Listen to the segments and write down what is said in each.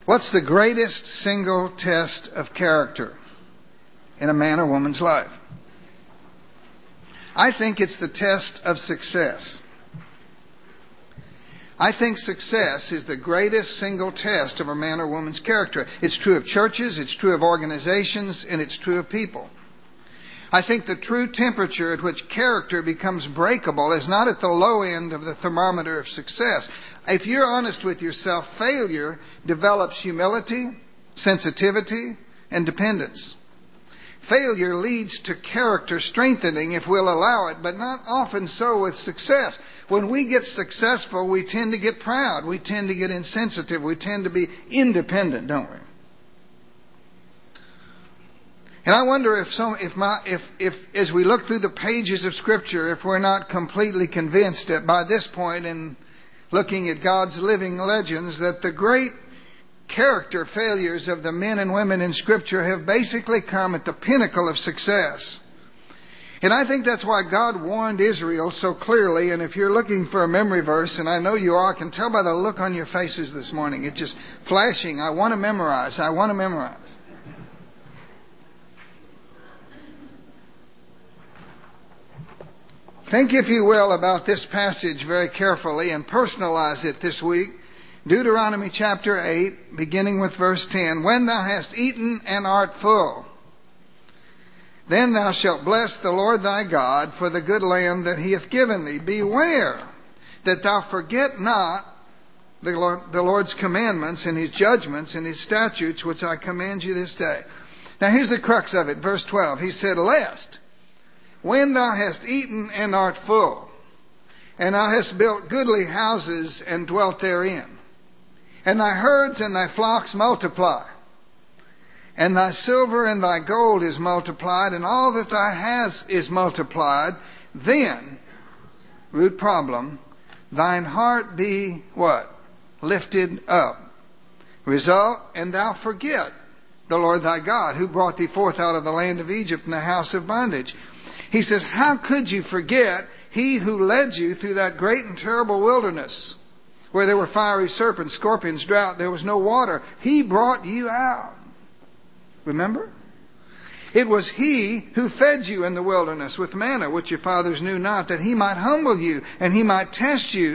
What's the greatest single test of character in a man or woman's life? I think it's the test of success. I think success is the greatest single test of a man or woman's character. It's true of churches, it's true of organizations, and it's true of people. I think the true temperature at which character becomes breakable is not at the low end of the thermometer of success. If you're honest with yourself, failure develops humility, sensitivity, and dependence. Failure leads to character strengthening if we'll allow it, but not often so with success. When we get successful, we tend to get proud. We tend to get insensitive. We tend to be independent, don't we? And I wonder if as we look through the pages of Scripture, if we're not completely convinced that by this point in looking at God's living legends, that the great character failures of the men and women in Scripture have basically come at the pinnacle of success. And I think that's why God warned Israel so clearly. And if you're looking for a memory verse, and I know you are, I can tell by the look on your faces this morning. It's just flashing. I want to memorize. I want to memorize. Think, if you will, about this passage very carefully and personalize it this week. Deuteronomy chapter 8, beginning with verse 10. When thou hast eaten and art full, then thou shalt bless the Lord thy God for the good land that he hath given thee. Beware that thou forget not the Lord's commandments and his judgments and his statutes which I command you this day. Now here's the crux of it. Verse 12. He said, lest when thou hast eaten and art full, and thou hast built goodly houses and dwelt therein, and thy herds and thy flocks multiply, and thy silver and thy gold is multiplied, and all that thou hast is multiplied, then, root problem, thine heart be what? Lifted up. Result, and thou forget the Lord thy God, who brought thee forth out of the land of Egypt in the house of bondage. He says, how could you forget he who led you through that great and terrible wilderness, where there were fiery serpents, scorpions, drought, there was no water? He brought you out. Remember? It was he who fed you in the wilderness with manna, which your fathers knew not, that he might humble you and he might test you.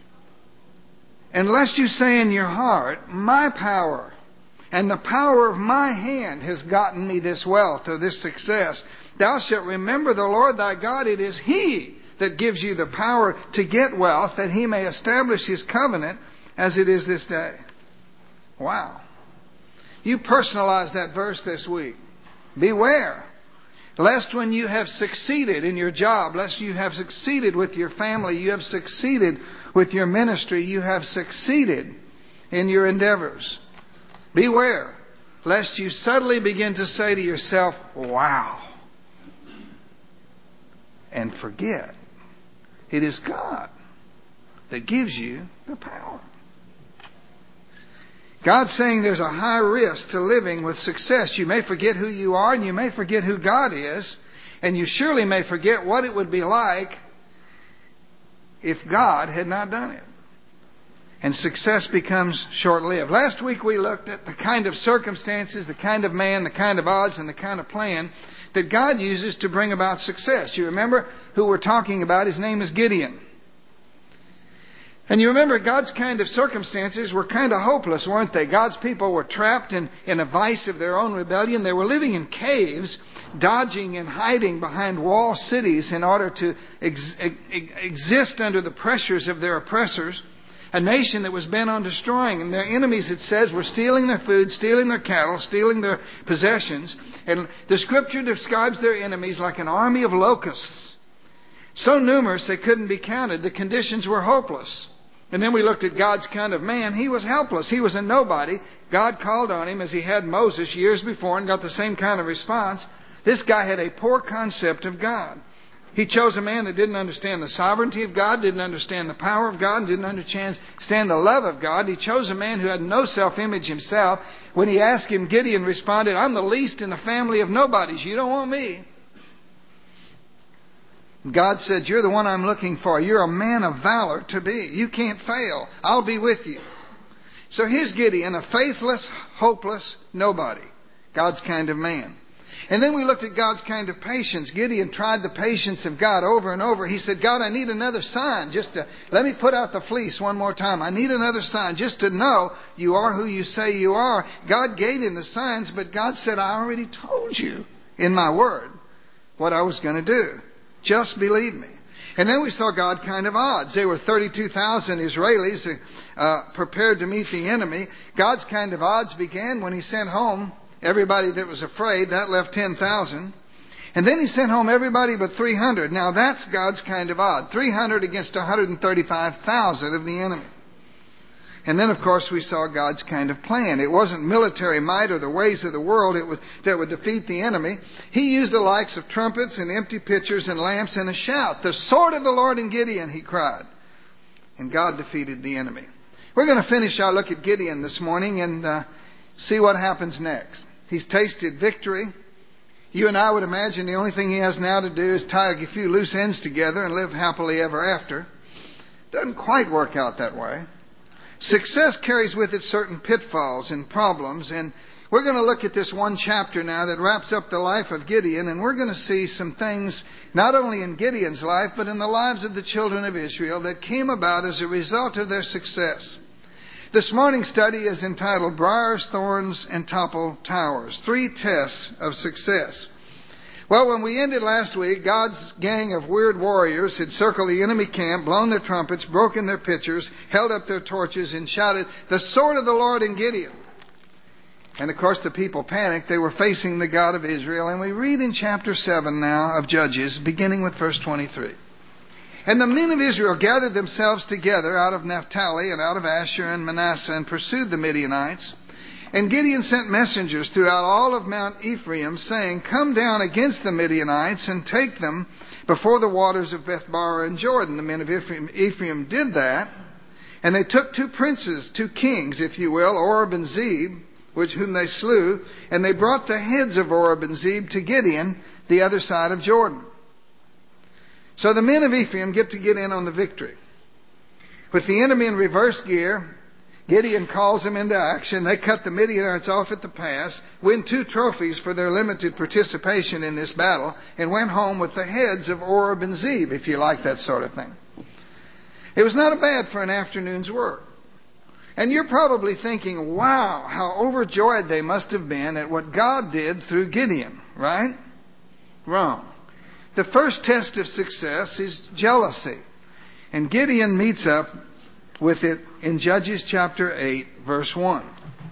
And lest you say in your heart, my power and the power of my hand has gotten me this wealth or this success. Thou shalt remember the Lord thy God. It is he that gives you the power to get wealth, that he may establish his covenant as it is this day. Wow. You personalize that verse this week. Beware, lest when you have succeeded in your job, lest you have succeeded with your family, you have succeeded with your ministry, you have succeeded in your endeavors. Beware, lest you suddenly begin to say to yourself, wow, and forget it is God that gives you the power. God's saying there's a high risk to living with success. You may forget who you are, and you may forget who God is, and you surely may forget what it would be like if God had not done it. And success becomes short-lived. Last week we looked at the kind of circumstances, the kind of man, the kind of odds, and the kind of plan that God uses to bring about success. You remember who we're talking about? His name is Gideon. And you remember God's kind of circumstances were kind of hopeless, weren't they? God's people were trapped in a vice of their own rebellion. They were living in caves, dodging and hiding behind walled cities in order to exist under the pressures of their oppressors. A nation that was bent on destroying. And their enemies, it says, were stealing their food, stealing their cattle, stealing their possessions. And the Scripture describes their enemies like an army of locusts. So numerous they couldn't be counted. The conditions were hopeless. And then we looked at God's kind of man. He was helpless. He was a nobody. God called on him as he had Moses years before and got the same kind of response. This guy had a poor concept of God. He chose a man that didn't understand the sovereignty of God, didn't understand the power of God, and didn't understand the love of God. He chose a man who had no self-image himself. When he asked him, Gideon responded, I'm the least in the family of nobodies. You don't want me. God said, you're the one I'm looking for. You're a man of valor to be. You can't fail. I'll be with you. So here's Gideon, a faithless, hopeless nobody. God's kind of man. And then we looked at God's kind of patience. Gideon tried the patience of God over and over. He said, God, I need another sign. Let me put out the fleece one more time. I need another sign just to know you are who you say you are. God gave him the signs, but God said, I already told you in my word what I was going to do. Just believe me. And then we saw God kind of odds. There were 32,000 Israelis prepared to meet the enemy. God's kind of odds began when he sent home everybody that was afraid. That left 10,000. And then he sent home everybody but 300. Now that's God's kind of odd. 300 against 135,000 of the enemy. And then, of course, we saw God's kind of plan. It wasn't military might or the ways of the world that would defeat the enemy. He used the likes of trumpets and empty pitchers and lamps and a shout. The sword of the Lord in Gideon, he cried. And God defeated the enemy. We're going to finish our look at Gideon this morning and see what happens next. He's tasted victory. You and I would imagine the only thing he has now to do is tie a few loose ends together and live happily ever after. Doesn't quite work out that way. Success carries with it certain pitfalls and problems, and we're going to look at this one chapter now that wraps up the life of Gideon, and we're going to see some things not only in Gideon's life but in the lives of the children of Israel that came about as a result of their success. This morning's study is entitled Briars, Thorns, and Toppled Towers, 3 tests of success. Well, when we ended last week, God's gang of weird warriors had circled the enemy camp, blown their trumpets, broken their pitchers, held up their torches, and shouted, the sword of the Lord in Gideon. And of course the people panicked. They were facing the God of Israel. And we read in chapter 7 now of Judges, beginning with verse 23. And the men of Israel gathered themselves together out of Naphtali and out of Asher and Manasseh and pursued the Midianites. And Gideon sent messengers throughout all of Mount Ephraim, saying, come down against the Midianites and take them before the waters of Bethbara and Jordan. The men of Ephraim did that. And they took 2 princes, 2 kings, if you will, Oreb and Zeb, whom they slew. And they brought the heads of Oreb and Zeb to Gideon, the other side of Jordan. So the men of Ephraim get in on the victory. With the enemy in reverse gear, Gideon calls them into action. They cut the Midianites off at the pass, win 2 trophies for their limited participation in this battle, and went home with the heads of Oreb and Zeb, if you like that sort of thing. It was not bad for an afternoon's work. And you're probably thinking, wow, how overjoyed they must have been at what God did through Gideon, right? Wrong. The first test of success is jealousy. And Gideon meets up with it in Judges chapter 8, verse 1.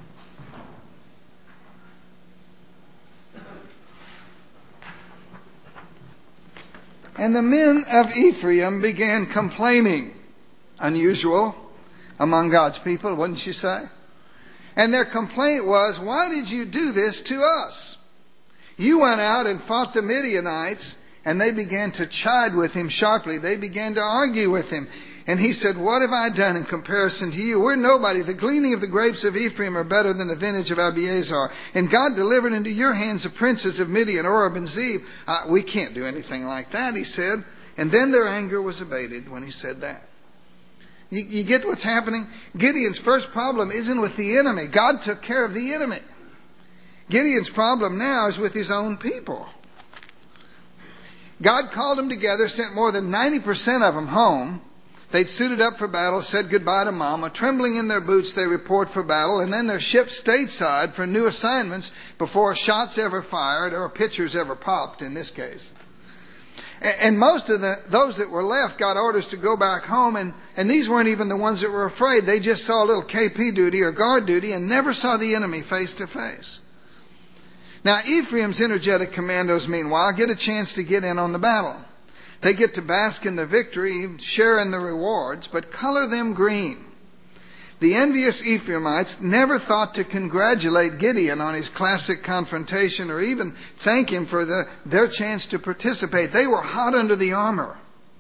And the men of Ephraim began complaining. Unusual among God's people, wouldn't you say? And their complaint was, why did you do this to us? You went out and fought the Midianites, and they began to chide with him sharply. They began to argue with him. And he said, what have I done in comparison to you? We're nobody. The gleaning of the grapes of Ephraim are better than the vintage of Abiezer. And God delivered into your hands the princes of Midian, Oreb and Zeb. We can't do anything like that, he said. And then their anger was abated when he said that. You get what's happening? Gideon's first problem isn't with the enemy. God took care of the enemy. Gideon's problem now is with his own people. God called them together, sent more than 90% of them home. They'd suited up for battle, said goodbye to Mama. Trembling in their boots, they report for battle, and then they're shipped stateside for new assignments before shots ever fired or pitchers ever popped in this case. And most of those that were left got orders to go back home, and these weren't even the ones that were afraid. They just saw a little KP duty or guard duty and never saw the enemy face to face. Now, Ephraim's energetic commandos, meanwhile, get a chance to get in on the battle. They get to bask in the victory, share in the rewards, but color them green. The envious Ephraimites never thought to congratulate Gideon on his classic confrontation or even thank him for their chance to participate. They were hot under the armor.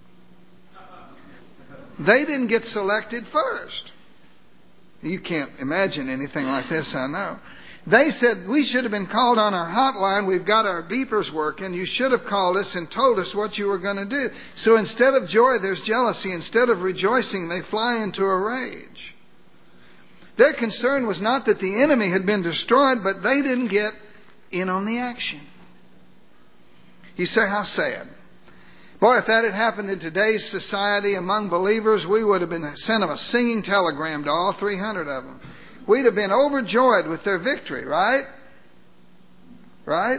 They didn't get selected first. You can't imagine anything like this, I know. They said, we should have been called on our hotline. We've got our beepers working. You should have called us and told us what you were going to do. So instead of joy, there's jealousy. Instead of rejoicing, they fly into a rage. Their concern was not that the enemy had been destroyed, but they didn't get in on the action. You say, how sad. Boy, if that had happened in today's society among believers, we would have been sent a singing telegram to all 300 of them. We'd have been overjoyed with their victory, right? Right?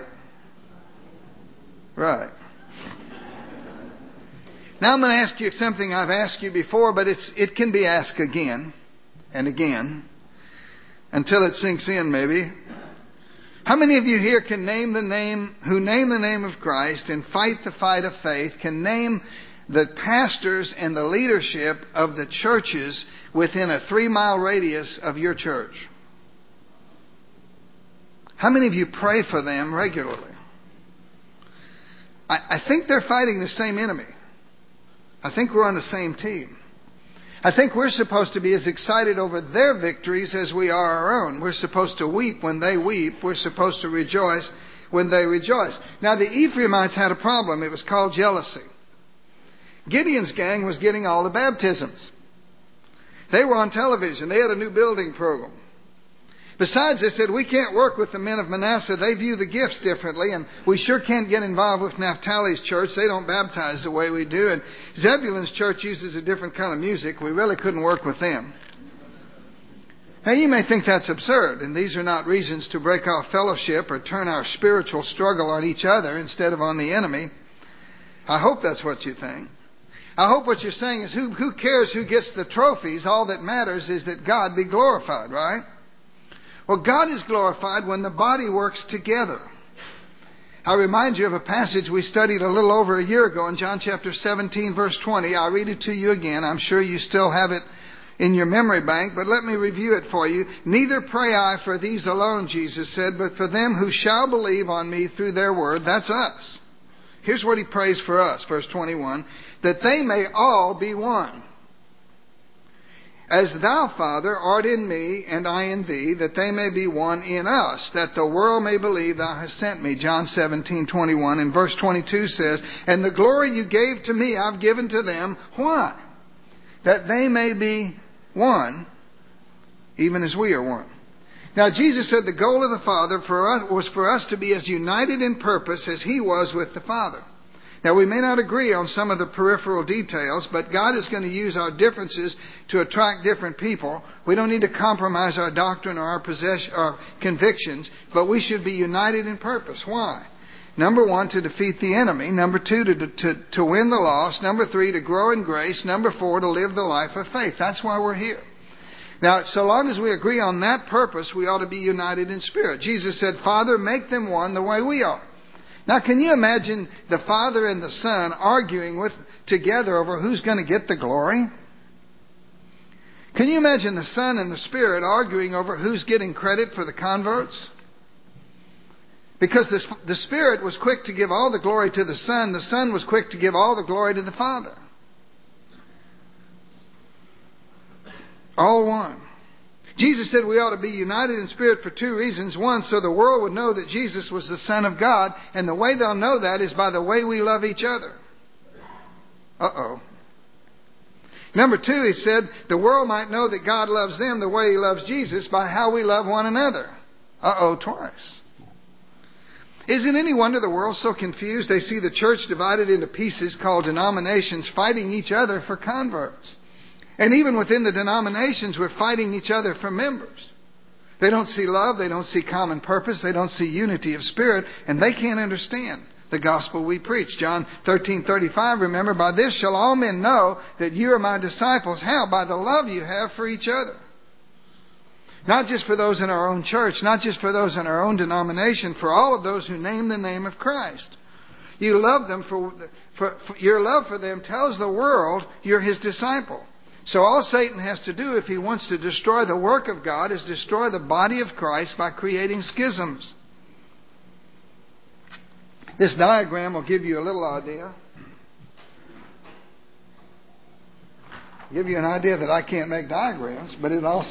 Right. Now I'm going to ask you something I've asked you before, but it can be asked again and again until it sinks in, maybe. How many of you here who name the name of Christ and fight the fight of faith, can name the pastors and the leadership of the churches within a 3-mile radius of your church? How many of you pray for them regularly? I think they're fighting the same enemy. I think we're on the same team. I think we're supposed to be as excited over their victories as we are our own. We're supposed to weep when they weep. We're supposed to rejoice when they rejoice. Now, the Ephraimites had a problem. It was called jealousy. Gideon's gang was getting all the baptisms. They were on television. They had a new building program. Besides, they said, we can't work with the men of Manasseh. They view the gifts differently, and we sure can't get involved with Naphtali's church. They don't baptize the way we do. And Zebulun's church uses a different kind of music. We really couldn't work with them. Now, you may think that's absurd, and these are not reasons to break off fellowship or turn our spiritual struggle on each other instead of on the enemy. I hope that's what you think. I hope what you're saying is, who cares who gets the trophies? All that matters is that God be glorified, right? Well, God is glorified when the body works together. I remind you of a passage we studied a little over a year ago in John chapter 17, verse 20. I'll read it to you again. I'm sure you still have it in your memory bank, but let me review it for you. Neither pray I for these alone, Jesus said, but for them who shall believe on me through their word. That's us. Here's what he prays for us, verse 21, that they may all be one. As thou, Father, art in me, and I in thee, that they may be one in us, that the world may believe thou hast sent me. John 17:21. And verse 22 says, and the glory you gave to me I've given to them. Why? That they may be one, even as we are one. Now, Jesus said the goal of the Father was for us to be as united in purpose as He was with the Father. Now, we may not agree on some of the peripheral details, but God is going to use our differences to attract different people. We don't need to compromise our doctrine or our convictions, but we should be united in purpose. Why? Number 1, to defeat the enemy. Number 2, to win the lost. Number 3, to grow in grace. Number 4, to live the life of faith. That's why we're here. Now, so long as we agree on that purpose, we ought to be united in spirit. Jesus said, Father, make them one the way we are. Now, can you imagine the Father and the Son arguing together over who's going to get the glory? Can you imagine the Son and the Spirit arguing over who's getting credit for the converts? Because the Spirit was quick to give all the glory to the Son was quick to give all the glory to the Father. All one. Jesus said we ought to be united in spirit for 2 reasons. 1, so the world would know that Jesus was the Son of God. And the way they'll know that is by the way we love each other. Uh-oh. Number 2, he said, the world might know that God loves them the way He loves Jesus by how we love one another. Uh-oh, twice. Isn't any wonder the world's so confused? They see the church divided into pieces called denominations fighting each other for converts. And even within the denominations, we're fighting each other for members. They don't see love. They don't see common purpose. They don't see unity of spirit. And they can't understand the gospel we preach. John 13:35, remember, by this shall all men know that you are my disciples. How? By the love you have for each other. Not just for those in our own church. Not just for those in our own denomination. For all of those who name the name of Christ. You love them for your love for them tells the world you're His disciple. So all Satan has to do if he wants to destroy the work of God is destroy the body of Christ by creating schisms. This diagram will give you a little idea. Give you an idea that I can't make diagrams, but it'll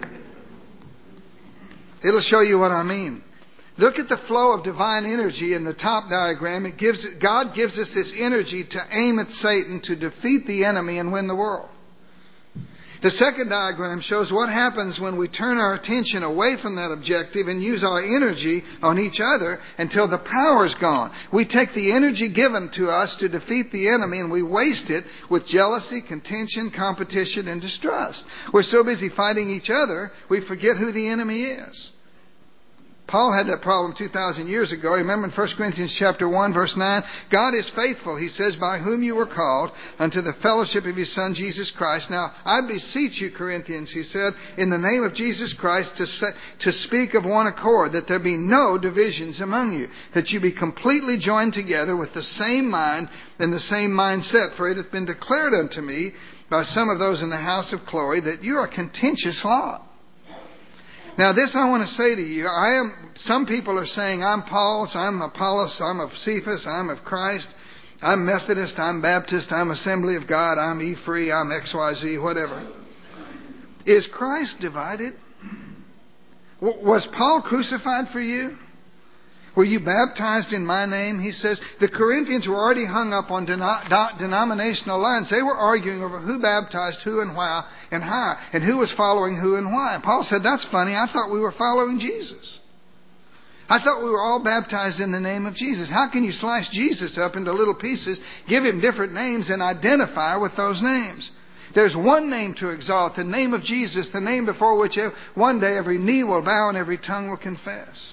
show you what I mean. Look at the flow of divine energy in the top diagram. God gives us this energy to aim at Satan to defeat the enemy and win the world. The second diagram shows what happens when we turn our attention away from that objective and use our energy on each other until the power's gone. We take the energy given to us to defeat the enemy and we waste it with jealousy, contention, competition, and distrust. We're so busy fighting each other, we forget who the enemy is. Paul had that problem 2,000 years ago. Remember in 1 Corinthians chapter 1, verse 9, God is faithful, he says, by whom you were called unto the fellowship of his Son, Jesus Christ. Now, I beseech you, Corinthians, he said, in the name of Jesus Christ, to speak of one accord, that there be no divisions among you, that you be completely joined together with the same mind and the same mindset. For it hath been declared unto me by some of those in the house of Chloe that you are a contentious lot. Now this I want to say to you, some people are saying, I'm Paul's, I'm Apollos, I'm of Cephas, I'm of Christ, I'm Methodist, I'm Baptist, I'm Assembly of God, I'm E-Free, I'm XYZ, whatever. Is Christ divided? Was Paul crucified for you? Were you baptized in my name? He says, the Corinthians were already hung up on denominational lines. They were arguing over who baptized who and why and how, and who was following who and why. And Paul said, that's funny. I thought we were following Jesus. I thought we were all baptized in the name of Jesus. How can you slice Jesus up into little pieces, give him different names, and identify with those names? There's one name to exalt, the name of Jesus, the name before which one day every knee will bow and every tongue will confess.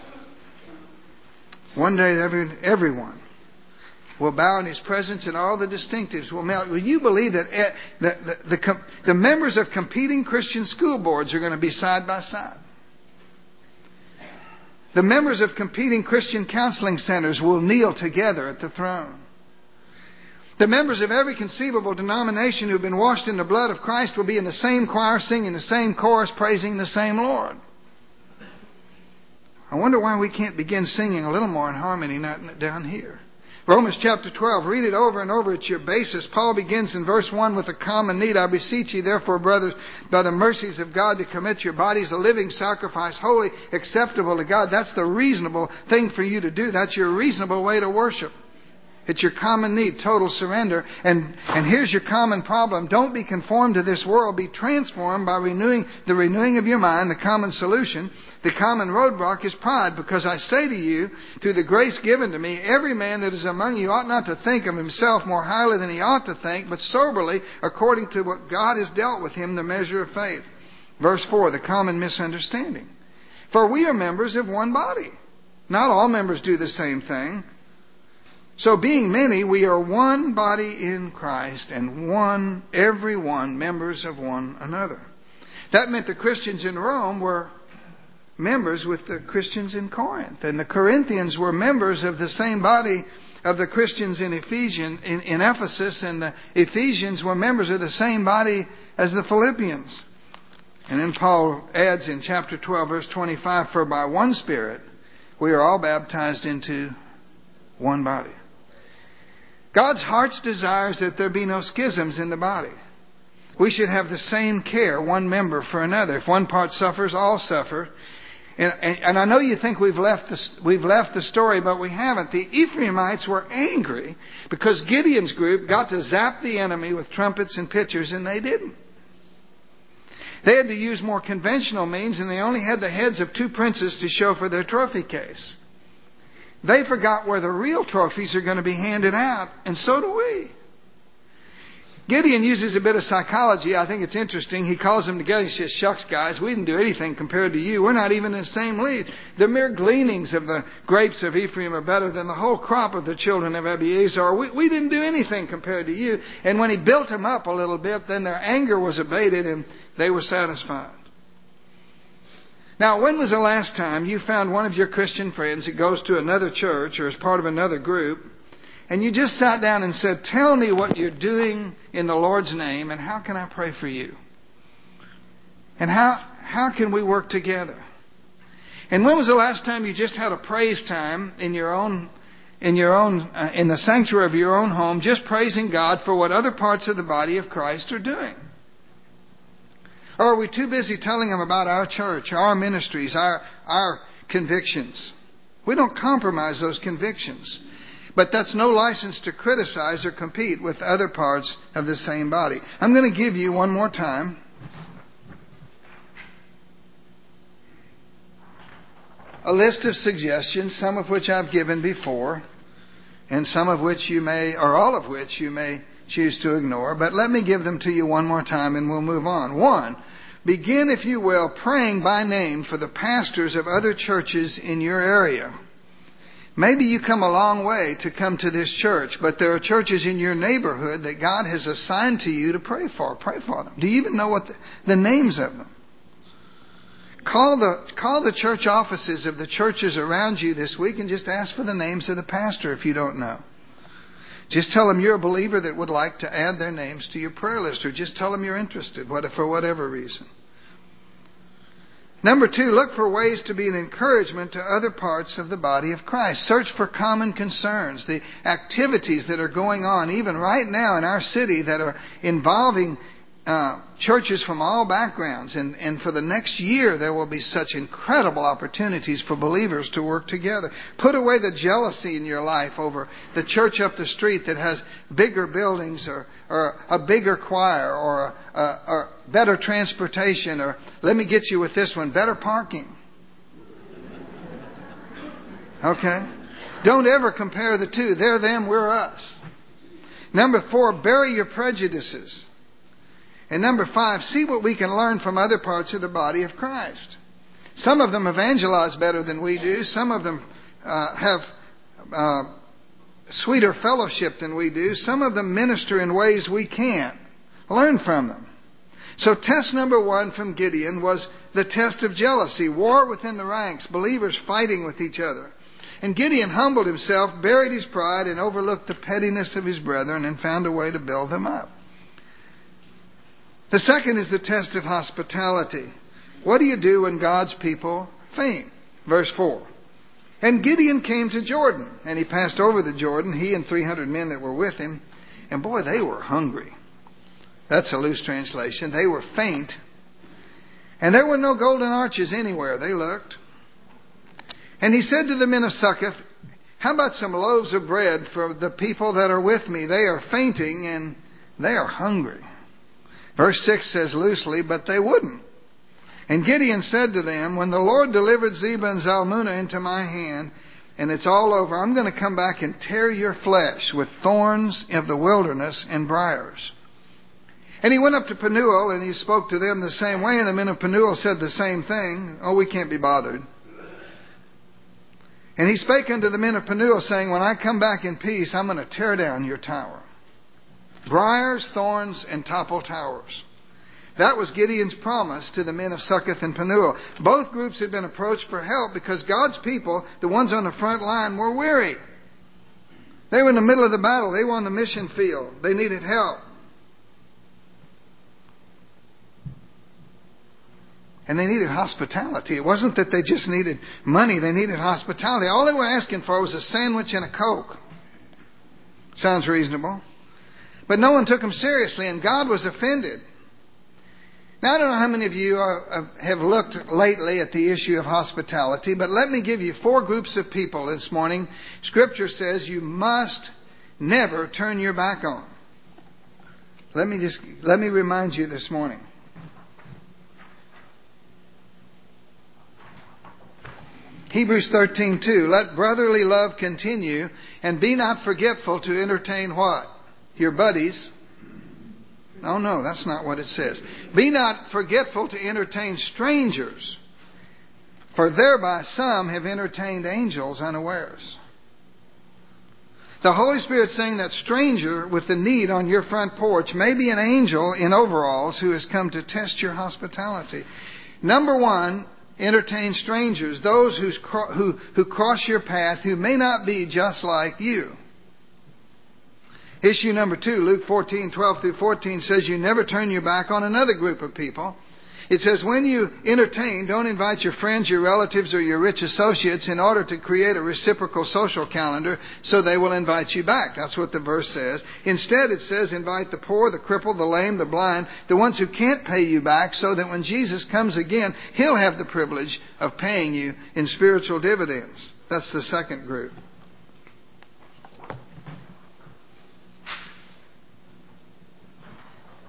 One day everyone will bow in his presence and all the distinctives will melt. Will you believe that the members of competing Christian school boards are going to be side by side? The members of competing Christian counseling centers will kneel together at the throne. The members of every conceivable denomination who have been washed in the blood of Christ will be in the same choir, singing the same chorus, praising the same Lord. I wonder why we can't begin singing a little more in harmony down here. Romans chapter 12, read it over and over. It's your basis. Paul begins in verse 1 with a common need. I beseech you, therefore, brothers, by the mercies of God, to commit your bodies a living sacrifice, holy, acceptable to God. That's the reasonable thing for you to do. That's your reasonable way to worship. It's your common need, total surrender. And here's your common problem. Don't be conformed to this world. Be transformed by the renewing of your mind. The common solution, the common roadblock is pride. Because I say to you, through the grace given to me, every man that is among you ought not to think of himself more highly than he ought to think, but soberly, according to what God has dealt with him, the measure of faith. Verse 4, the common misunderstanding. For we are members of one body. Not all members do the same thing. So being many, we are one body in Christ and every one members of one another. That meant the Christians in Rome were members with the Christians in Corinth. And the Corinthians were members of the same body of the Christians in Ephesus. And the Ephesians were members of the same body as the Philippians. And then Paul adds in chapter 12, verse 25, for by one Spirit we are all baptized into one body. God's heart's desire is that there be no schisms in the body. We should have the same care, one member for another. If one part suffers, all suffer. And I know you think we've left the story, but we haven't. The Ephraimites were angry because Gideon's group got to zap the enemy with trumpets and pitchers, and they didn't. They had to use more conventional means, and they only had the heads of 2 princes to show for their trophy case. They forgot where the real trophies are going to be handed out, and so do we. Gideon uses a bit of psychology. I think it's interesting. He calls them together. He says, shucks, guys, we didn't do anything compared to you. We're not even in the same league. The mere gleanings of the grapes of Ephraim are better than the whole crop of the children of Abiezer. We didn't do anything compared to you. And when he built them up a little bit, then their anger was abated and they were satisfied. Now, when was the last time you found one of your Christian friends that goes to another church or is part of another group, and you just sat down and said, tell me what you're doing in the Lord's name, and how can I pray for you? And how can we work together? And when was the last time you just had a praise time in the sanctuary of your own home, just praising God for what other parts of the body of Christ are doing? Or are we too busy telling them about our church, our ministries, our convictions? We don't compromise those convictions. But that's no license to criticize or compete with other parts of the same body. I'm going to give you one more time a list of suggestions, some of which I've given before, and some of which you may, or all of which you may choose to ignore. But let me give them to you one more time and we'll move on. 1, begin, if you will, praying by name for the pastors of other churches in your area. Maybe you come a long way to come to this church, but there are churches in your neighborhood that God has assigned to you to pray for. Pray for them. Do you even know what the names of them? Call the church offices of the churches around you this week and just ask for the names of the pastor if you don't know. Just tell them you're a believer that would like to add their names to your prayer list, or just tell them you're interested, for whatever reason. Number 2, look for ways to be an encouragement to other parts of the body of Christ. Search for common concerns, the activities that are going on even right now in our city that are involving churches from all backgrounds. And for the next year, there will be such incredible opportunities for believers to work together. Put away the jealousy in your life over the church up the street that has bigger buildings or a bigger choir or better transportation, or let me get you with this one, better parking. Okay? Don't ever compare the two. They're them, we're us. Number 4, bury your prejudices. And number 5, see what we can learn from other parts of the body of Christ. Some of them evangelize better than we do. Some of them have sweeter fellowship than we do. Some of them minister in ways we can't. Learn from them. So test number 1 from Gideon was the test of jealousy. War within the ranks. Believers fighting with each other. And Gideon humbled himself, buried his pride, and overlooked the pettiness of his brethren and found a way to build them up. The second is the test of hospitality. What do you do when God's people faint? Verse 4. And Gideon came to Jordan, and he passed over the Jordan, he and 300 men that were with him. And boy, they were hungry. That's a loose translation. They were faint. And there were no golden arches anywhere. They looked. And he said to the men of Succoth, how about some loaves of bread for the people that are with me? They are fainting and they are hungry. Verse 6 says loosely, but they wouldn't. And Gideon said to them, when the Lord delivered Zebah and Zalmunna into my hand, and it's all over, I'm going to come back and tear your flesh with thorns of the wilderness and briars. And he went up to Penuel, and he spoke to them the same way, and the men of Penuel said the same thing. Oh, we can't be bothered. And he spake unto the men of Penuel, saying, when I come back in peace, I'm going to tear down your tower. Briars, thorns, and topple towers. That was Gideon's promise to the men of Succoth and Penuel. Both groups had been approached for help because God's people, the ones on the front line, were weary. They were in the middle of the battle. They were on the mission field. They needed help. And they needed hospitality. It wasn't that they just needed money. They needed hospitality. All they were asking for was a sandwich and a Coke. Sounds reasonable. But no one took them seriously, and God was offended. Now, I don't know how many of you have looked lately at the issue of hospitality, but let me give you 4 groups of people this morning. Scripture says you must never turn your back on. Let me remind you this morning. Hebrews 13:2, let brotherly love continue, and be not forgetful to entertain what? Your buddies. Oh no, that's not what it says. Be not forgetful to entertain strangers, for thereby some have entertained angels unawares. The Holy Spirit saying that stranger with the need on your front porch may be an angel in overalls who has come to test your hospitality. Number 1, entertain strangers, those who cross your path who may not be just like you. Issue number 2, Luke 14:12-14 says you never turn your back on another group of people. It says when you entertain, don't invite your friends, your relatives, or your rich associates in order to create a reciprocal social calendar so they will invite you back. That's what the verse says. Instead, it says invite the poor, the crippled, the lame, the blind, the ones who can't pay you back, so that when Jesus comes again, He'll have the privilege of paying you in spiritual dividends. That's the second group.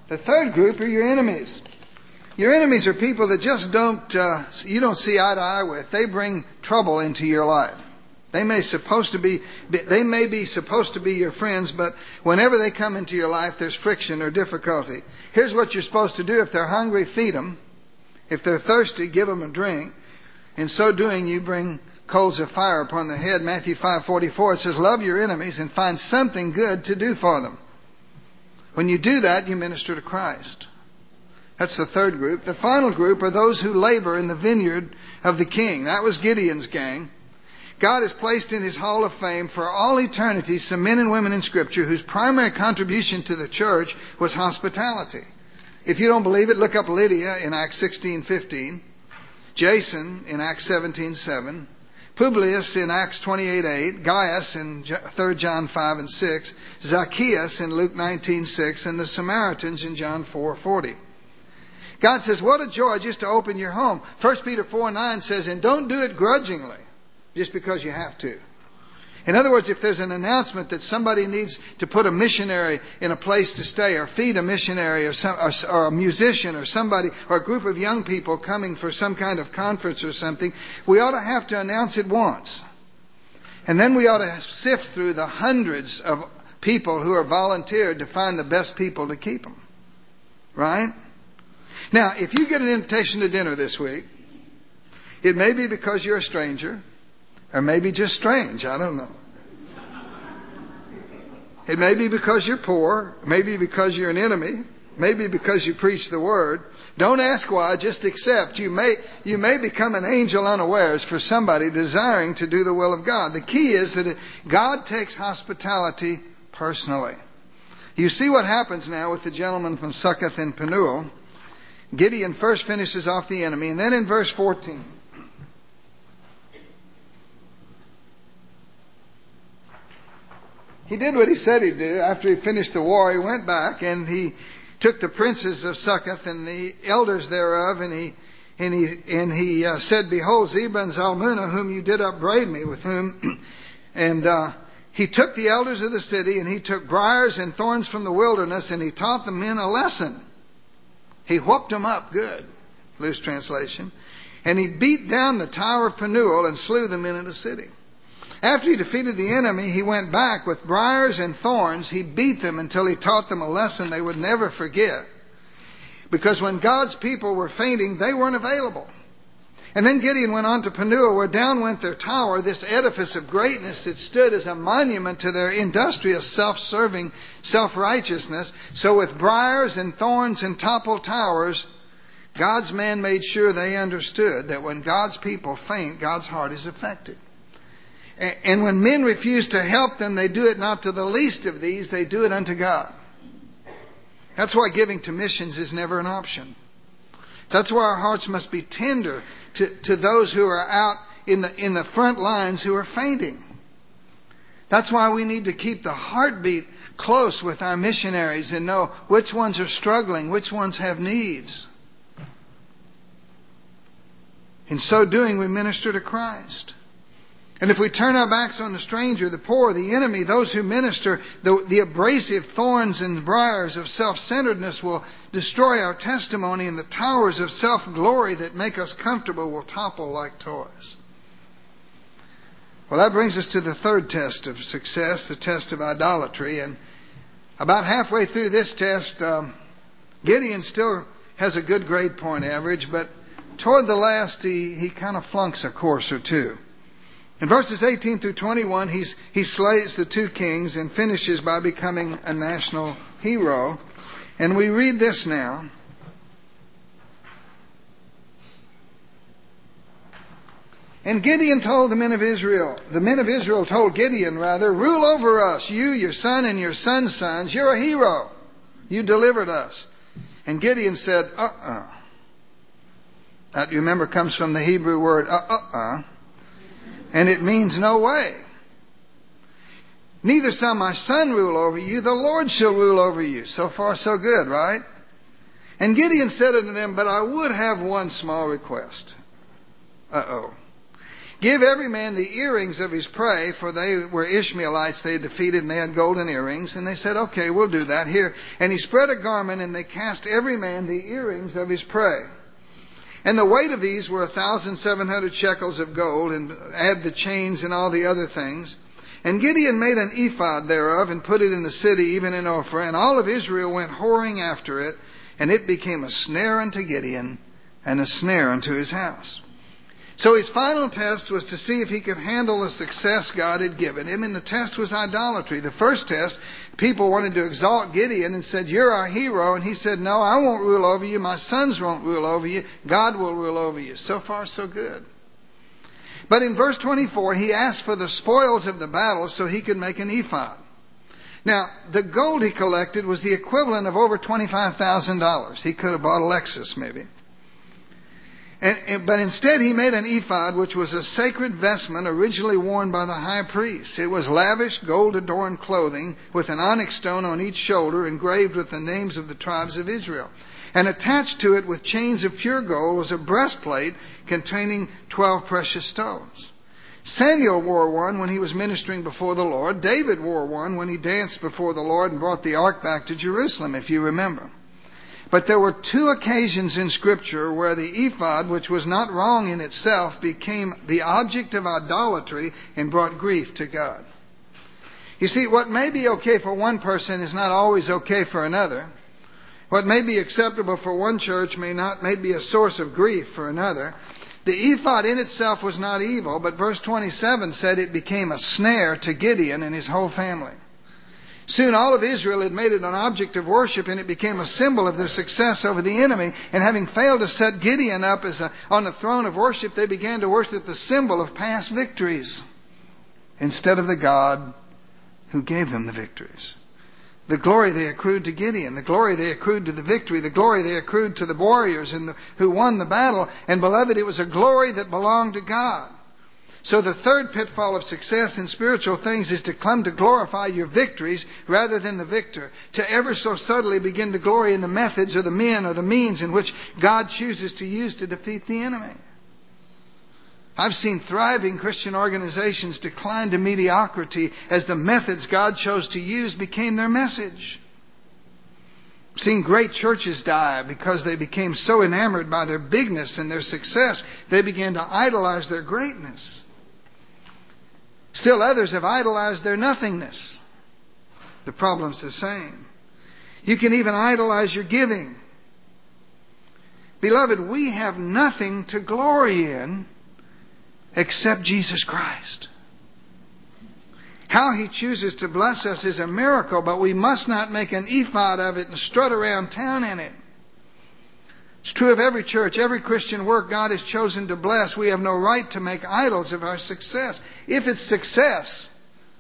The third group are your enemies. Your enemies are people that just you don't see eye to eye with. They bring trouble into your life. They may be supposed to be your friends, but whenever they come into your life, there's friction or difficulty. Here's what you're supposed to do. If they're hungry, feed them. If they're thirsty, give them a drink. In so doing, you bring coals of fire upon their head. Matthew 5:44, it says, love your enemies and find something good to do for them. When you do that, you minister to Christ. That's the third group. The final group are those who labor in the vineyard of the king. That was Gideon's gang. God has placed in His Hall of Fame for all eternity some men and women in Scripture whose primary contribution to the church was hospitality. If you don't believe it, look up Lydia in Acts 16:15, Jason in Acts 17:7, Publius in Acts 28:8, Gaius in 3 John 5:6, Zacchaeus in Luke 19:6, and the Samaritans in John 4:40. God says, what a joy just to open your home. 1 Peter 4:9 says, and don't do it grudgingly, just because you have to. In other words, if there's an announcement that somebody needs to put a missionary in a place to stay, or feed a missionary, or a musician, or somebody, or a group of young people coming for some kind of conference or something, we ought to have to announce it once. And then we ought to sift through the hundreds of people who are volunteered to find the best people to keep them. Right? Now, if you get an invitation to dinner this week, it may be because you're a stranger, or maybe just strange. I don't know. It may be because you're poor. Maybe because you're an enemy. Maybe because you preach the word. Don't ask why. Just accept. You may become an angel unawares for somebody desiring to do the will of God. The key is that God takes hospitality personally. You see what happens now with the gentleman from Succoth and Penuel. Gideon first finishes off the enemy, and then in verse 14, he did what he said he'd do. After he finished the war, he went back and he took the princes of Succoth and the elders thereof, and he said, behold, Zebah and Zalmunna, whom you did upbraid me with whom, and he took the elders of the city, and he took briars and thorns from the wilderness, and he taught the men a lesson. He whooped them up good, loose translation. And he beat down the tower of Penuel and slew the men of the city. After he defeated the enemy, he went back with briars and thorns. He beat them until he taught them a lesson they would never forget. Because when God's people were fainting, they weren't available. And then Gideon went on to Penuel, where down went their tower, this edifice of greatness that stood as a monument to their industrious, self-serving self-righteousness. So with briars and thorns and toppled towers, God's man made sure they understood that when God's people faint, God's heart is affected. And when men refuse to help them, they do it not to the least of these, they do it unto God. That's why giving to missions is never an option. That's why our hearts must be tender to those who are out in the front lines who are fainting. That's why we need to keep the heartbeat close with our missionaries and know which ones are struggling, which ones have needs. In so doing, we minister to Christ. And if we turn our backs on the stranger, the poor, the enemy, those who minister, the abrasive thorns and briars of self-centeredness will destroy our testimony, and the towers of self-glory that make us comfortable will topple like toys. Well, that brings us to the third test of success, the test of idolatry. And about halfway through this test, Gideon still has a good grade point average, but toward the last, he kind of flunks a course or two. In verses 18 through 21, he slays the two kings and finishes by becoming a national hero. And we read this now. And Gideon told the men of Israel told Gideon, rule over us, you, your son, and your son's sons. You're a hero. You delivered us. And Gideon said, That, you remember, comes from the Hebrew word, and it means no way. Neither shall my son rule over you, the Lord shall rule over you. So far, so good, right? And Gideon said unto them, but I would have one small request. Give every man the earrings of his prey, for they were Ishmaelites they had defeated, and they had golden earrings. And they said, okay, we'll do that here. And he spread a garment, and they cast every man the earrings of his prey. And the weight of these were 1,700 shekels of gold, and add the chains and all the other things. And Gideon made an ephod thereof, and put it in the city, even in Ophrah. And all of Israel went whoring after it, and it became a snare unto Gideon, and a snare unto his house. So his final test was to see if he could handle the success God had given him, and the test was idolatry. The first test, people wanted to exalt Gideon and said, you're our hero, and he said, no, I won't rule over you, my sons won't rule over you, God will rule over you. So far, so good. But in verse 24, he asked for the spoils of the battle so he could make an ephod. Now, the gold he collected was the equivalent of over $25,000. He could have bought a Lexus, maybe. But instead he made an ephod, which was a sacred vestment originally worn by the high priest. It was lavish, gold-adorned clothing with an onyx stone on each shoulder engraved with the names of the tribes of Israel. And attached to it with chains of pure gold was a breastplate containing 12 precious stones. Samuel wore one when he was ministering before the Lord. David wore one when he danced before the Lord and brought the ark back to Jerusalem, if you remember. But there were two occasions in Scripture where the ephod, which was not wrong in itself, became the object of idolatry and brought grief to God. You see, what may be okay for one person is not always okay for another. What may be acceptable for one church may be a source of grief for another. The ephod in itself was not evil, but verse 27 said it became a snare to Gideon and his whole family. Soon all of Israel had made it an object of worship, and it became a symbol of their success over the enemy. And having failed to set Gideon up on the throne of worship, they began to worship the symbol of past victories instead of the God who gave them the victories. The glory they accrued to Gideon, the glory they accrued to the victory, the glory they accrued to the warriors who won the battle. And beloved, it was a glory that belonged to God. So the third pitfall of success in spiritual things is to come to glorify your victories rather than the victor. To ever so subtly begin to glory in the methods or the men or the means in which God chooses to use to defeat the enemy. I've seen thriving Christian organizations decline to mediocrity as the methods God chose to use became their message. I've seen great churches die because they became so enamored by their bigness and their success, they began to idolize their greatness. Still others have idolized their nothingness. The problem's the same. You can even idolize your giving. Beloved, we have nothing to glory in except Jesus Christ. How He chooses to bless us is a miracle, but we must not make an ephod of it and strut around town in it. It's true of every church, every Christian work God has chosen to bless. We have no right to make idols of our success. If it's success,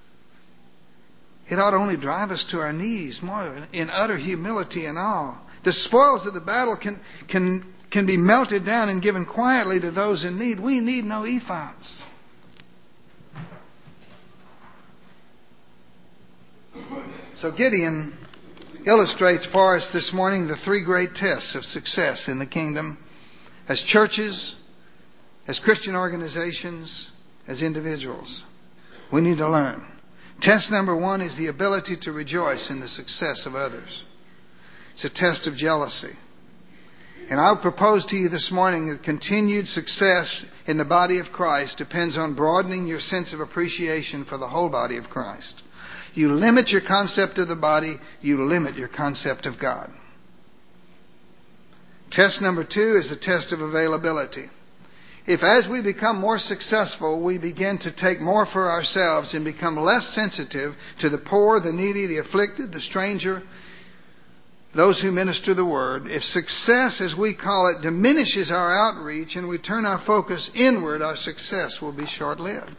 it ought only drive us to our knees more in utter humility and awe. The spoils of the battle can be melted down and given quietly to those in need. We need no ephods. So Gideon illustrates for us this morning the three great tests of success in the kingdom as churches, as Christian organizations, as individuals. We need to learn. Test number one is the ability to rejoice in the success of others. It's a test of jealousy. And I'll propose to you this morning that continued success in the body of Christ depends on broadening your sense of appreciation for the whole body of Christ. You limit your concept of the body, you limit your concept of God. Test number two is the test of availability. If as we become more successful, we begin to take more for ourselves and become less sensitive to the poor, the needy, the afflicted, the stranger, those who minister the word, if success, as we call it, diminishes our outreach and we turn our focus inward, our success will be short-lived.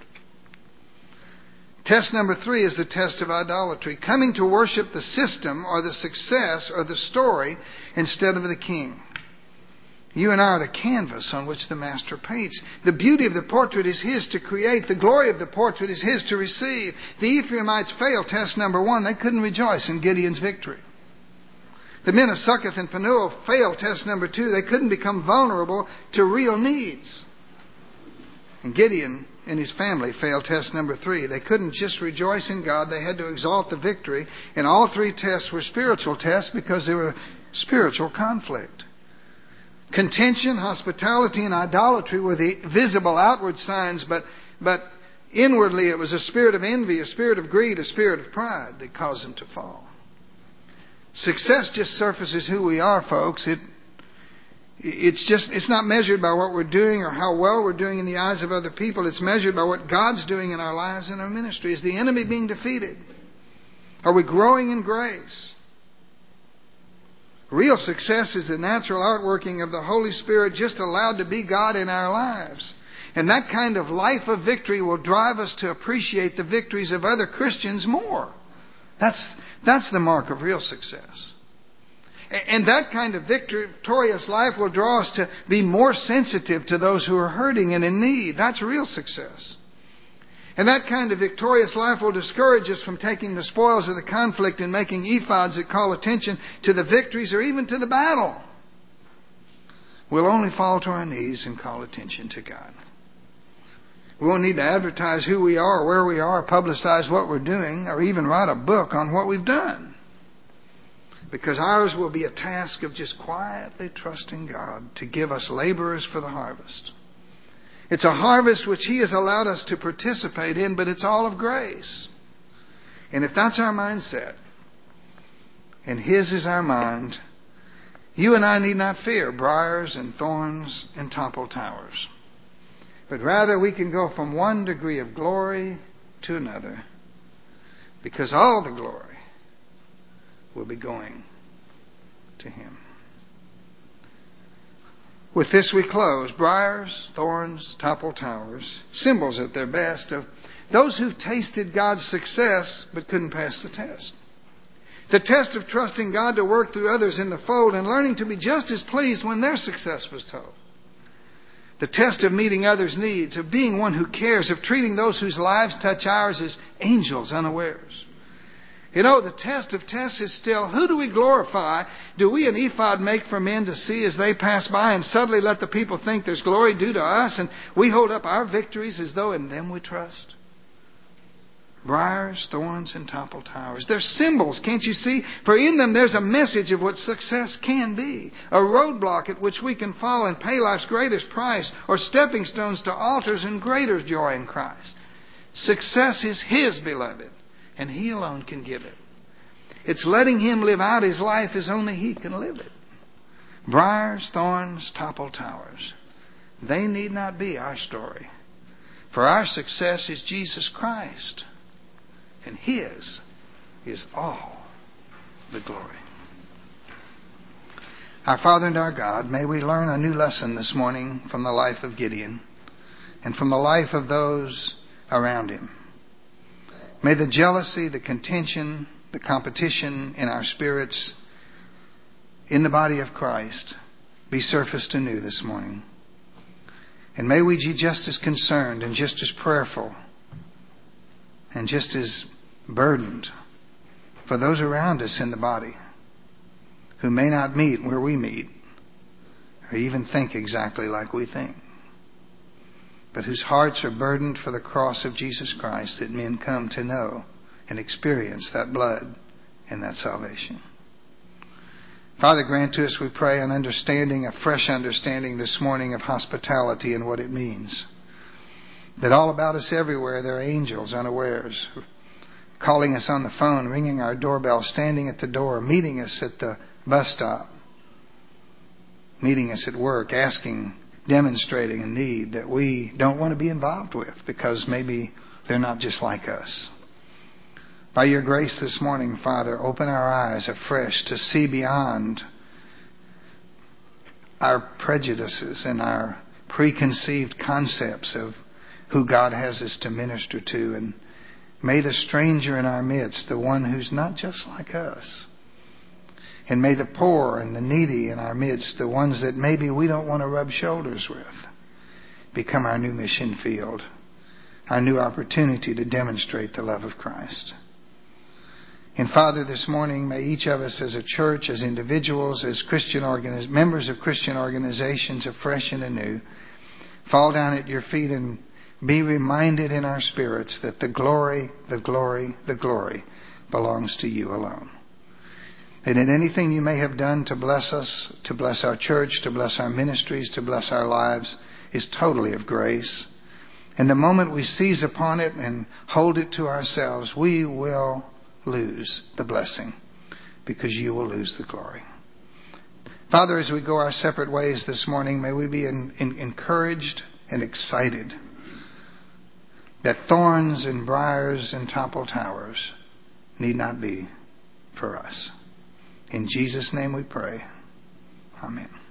Test number three is the test of idolatry. Coming to worship the system or the success or the story instead of the king. You and I are the canvas on which the Master paints. The beauty of the portrait is His to create. The glory of the portrait is His to receive. The Ephraimites failed test number one. They couldn't rejoice in Gideon's victory. The men of Succoth and Penuel failed test number two. They couldn't become vulnerable to real needs. And Gideon and his family failed test number 3. They couldn't just rejoice in God. They had to exalt the victory. And all 3 tests were spiritual tests because they were spiritual conflict. Contention, hospitality, and idolatry were the visible outward signs, but inwardly it was a spirit of envy, a spirit of greed, a spirit of pride that caused them to fall. Success just surfaces who we are, folks. It's not measured by what we're doing or how well we're doing in the eyes of other people. It's measured by what God's doing in our lives and our ministry. Is the enemy being defeated? Are we growing in grace? Real success is the natural outworking of the Holy Spirit just allowed to be God in our lives. And that kind of life of victory will drive us to appreciate the victories of other Christians more. That's the mark of real success. And that kind of victorious life will draw us to be more sensitive to those who are hurting and in need. That's real success. And that kind of victorious life will discourage us from taking the spoils of the conflict and making ephods that call attention to the victories or even to the battle. We'll only fall to our knees and call attention to God. We won't need to advertise who we are, where we are, publicize what we're doing, or even write a book on what we've done. Because ours will be a task of just quietly trusting God to give us laborers for the harvest. It's a harvest which He has allowed us to participate in, but it's all of grace. And if that's our mindset, and His is our mind, you and I need not fear briars and thorns and toppled towers. But rather we can go from one degree of glory to another, because all the glory will be going to Him. With this we close. Briars, thorns, toppled towers, symbols at their best of those who've tasted God's success but couldn't pass the test. The test of trusting God to work through others in the fold and learning to be just as pleased when their success was told. The test of meeting others' needs, of being one who cares, of treating those whose lives touch ours as angels unawares. You know, the test of tests is still, who do we glorify? Do we an ephod make for men to see as they pass by and suddenly let the people think there's glory due to us and we hold up our victories as though in them we trust? Briars, thorns, and toppled towers. They're symbols, can't you see? For in them there's a message of what success can be. A roadblock at which we can fall and pay life's greatest price, or stepping stones to altars and greater joy in Christ. Success is His, beloved, and He alone can give it. It's letting Him live out His life as only He can live it. Briars, thorns, toppled towers. They need not be our story. For our success is Jesus Christ. And His is all the glory. Our Father and our God, may we learn a new lesson this morning from the life of Gideon and from the life of those around him. May the jealousy, the contention, the competition in our spirits in the body of Christ be surfaced anew this morning. And may we be just as concerned and just as prayerful and just as burdened for those around us in the body who may not meet where we meet or even think exactly like we think, but whose hearts are burdened for the cross of Jesus Christ, that men come to know and experience that blood and that salvation. Father, grant to us, we pray, an understanding, a fresh understanding this morning of hospitality and what it means. That all about us everywhere there are angels unawares, calling us on the phone, ringing our doorbell, standing at the door, meeting us at the bus stop, meeting us at work, asking, demonstrating a need that we don't want to be involved with because maybe they're not just like us. By your grace this morning, Father, open our eyes afresh to see beyond our prejudices and our preconceived concepts of who God has us to minister to. And may the stranger in our midst, the one who's not just like us, and may the poor and the needy in our midst, the ones that maybe we don't want to rub shoulders with, become our new mission field, our new opportunity to demonstrate the love of Christ. And Father, this morning, may each of us as a church, as individuals, as members of Christian organizations, afresh and anew, fall down at your feet and be reminded in our spirits that the glory belongs to you alone. And in anything you may have done to bless us, to bless our church, to bless our ministries, to bless our lives, is totally of grace. And the moment we seize upon it and hold it to ourselves, we will lose the blessing, because you will lose the glory. Father, as we go our separate ways this morning, may we be encouraged and excited that thorns and briars and toppled towers need not be for us. In Jesus' name we pray. Amen.